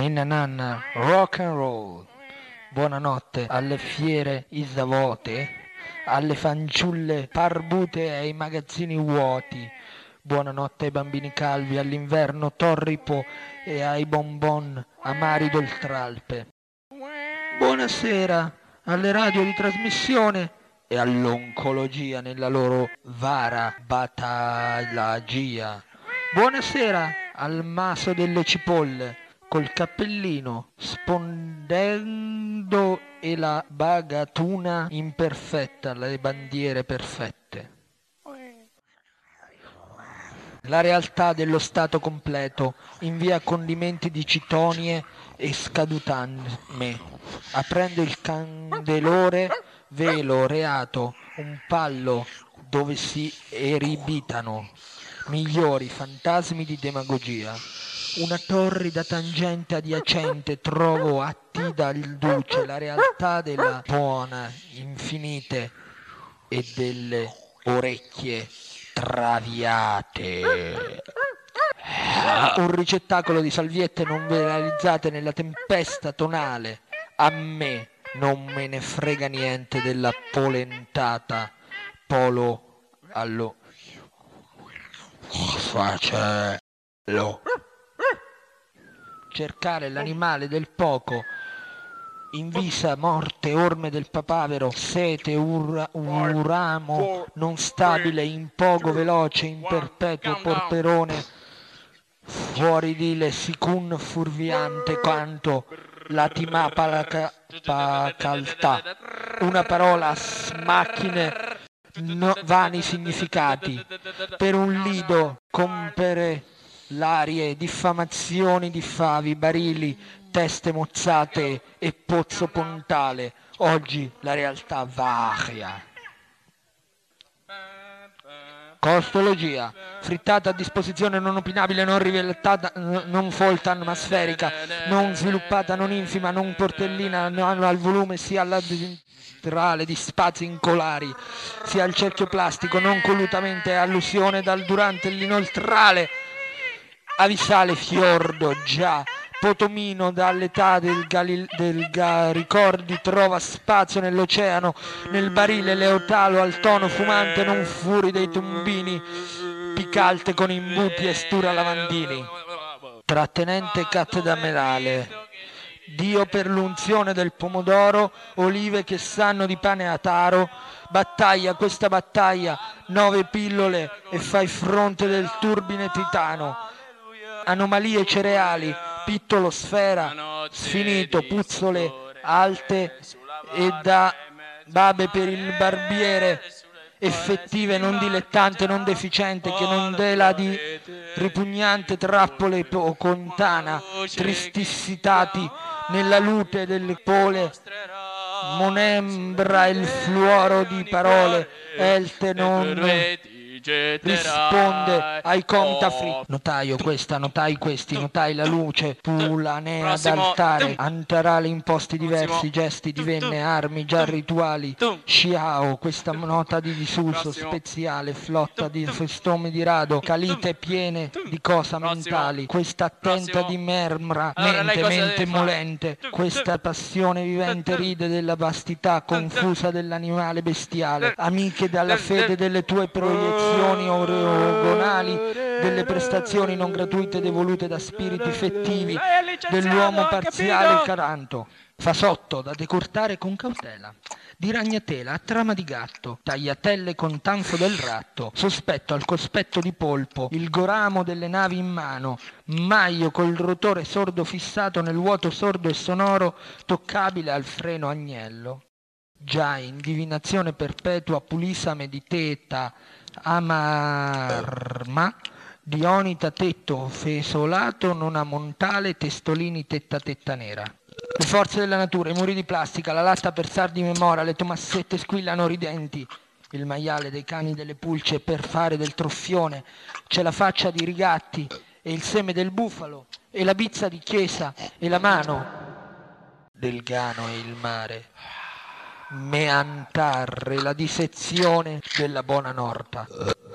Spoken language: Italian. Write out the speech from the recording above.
Ninna nanna, rock and roll. Buonanotte alle fiere isavote, alle fanciulle barbute e ai magazzini vuoti. Buonanotte ai bambini calvi, all'inverno torripo e ai bonbon amari d'oltralpe. Buonasera alle radio di trasmissione e all'oncologia nella loro vara battaglia. Buonasera al maso delle cipolle col cappellino spondendo e la bagatuna imperfetta, le bandiere perfette. La realtà dello stato completo in via condimenti di citonie e scadutame, aprendo il candelore, velo reato, un pallo dove si eribitano migliori fantasmi di demagogia. Una torrida tangente adiacente trovo atti dal duce, la realtà della buona infinite e delle orecchie traviate. Un ricettacolo di salviette non realizzate nella tempesta tonale. A me non me ne frega niente della polentata polo allo facello. Cercare l'animale del poco, invisa morte, orme del papavero, sete, uramo, non stabile, impogo veloce, in perpetuo porperone, fuori dile sicun furviante quanto la timà pacaltà, una parola a macchine vani significati, per un lido compere l'arie, diffamazioni di favi, barili, teste mozzate e pozzo pontale. Oggi la realtà varia. Costologia, frittata a disposizione non opinabile, non rivelata, non folta, atmosferica, non sviluppata, non infima, non portellina, non al volume sia alla centrale di spazi incolari, sia al cerchio plastico, non collutamente, allusione dal durante l'inoltrale, avvisale fiordo, già, Potomino dall'età del ricordi trova spazio nell'oceano, nel barile leotalo al tono fumante non furi dei tombini, picalte con imbuti e stura lavandini. Trattenente cattedrale, Dio per l'unzione del pomodoro, olive che sanno di pane a taro, battaglia questa battaglia, 9 pillole e fai fronte del turbine titano. Anomalie cereali, pittolo, sfera, sfinito, puzzole alte e da babe per il barbiere, effettive, non dilettante, non deficiente, che non dela di ripugnante trappole o contana, tristissitati nella lute delle pole, monembra il fluoro di parole, elte non risponde ai contafri. Notaio questa, notai questi, notai la luce pulanea d'altare, antarale in posti diversi, gesti divenne armi già rituali, sciao questa nota di disuso speziale, flotta di festome di rado, calite piene di cosa mentali, questa attenta di mermra, mente molente, questa passione vivente ride della vastità confusa dell'animale bestiale, amiche dalla fede delle tue proiezioni orgonali, delle prestazioni non gratuite devolute da spiriti fettivi, dell'uomo parziale e caranto. Fasotto da decortare con cautela, di ragnatela a trama di gatto, tagliatelle con tanfo del ratto, sospetto al cospetto di polpo, il goramo delle navi in mano, maio col rotore sordo fissato nel vuoto sordo e sonoro, toccabile al freno agnello. Già in divinazione perpetua pulisa mediteta, amarma, dionita tetto fesolato non a montale, testolini tetta nera. Le forze della natura, i muri di plastica, la latta per sardi memora, le tomassette squillano ridenti, il maiale dei cani delle pulce per fare del troffione, c'è la faccia di rigatti e il seme del bufalo e la bizza di chiesa e la mano del gano e il mare. Meantarre, la dissezione della buona norta.